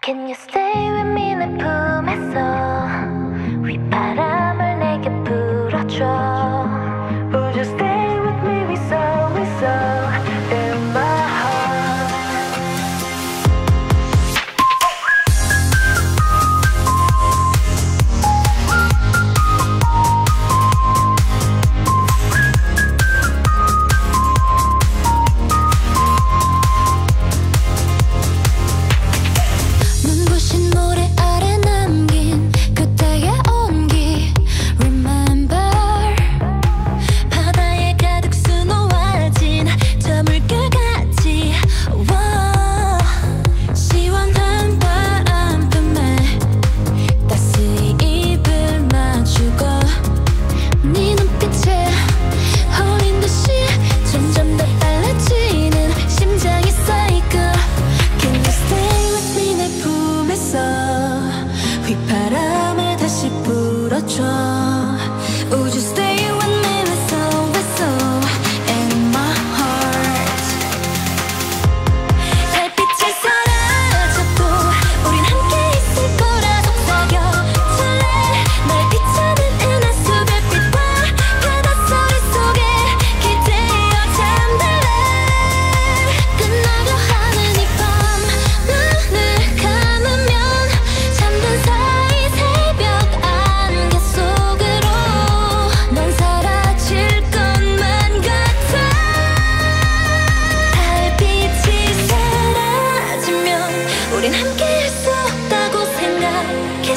Can you stay with me 내 품에서 휘바람을 내게 불어줘. Would you stay with me we so in my heart. 눈부신 모래 아래 남긴 그때의 온기 Remember 바다에 가득 수놓아진 저 물결같이 시원한 바람 품에 따스히 입을 맞추고 네 눈빛에 홀린 듯이 점점 더 빨라지는 심장이 cycle. Can you stay with me 내 품에서 휘바람을 다시 불어줘. Would you stay with me with so in my heart. 달빛이 사라져도 우린 함께 있을 거라 속삭여줄래. 날 비추는 은하수 별빛과 바닷소리 속에 기대어 잠들래. 끝나고 하는 이 밤 눈을 감으면 잠든 사이 새벽 안개 속으로 넌 사라질 것만 같아. 달빛이 사라지면 우린 함께 할 수 없다고 생각해.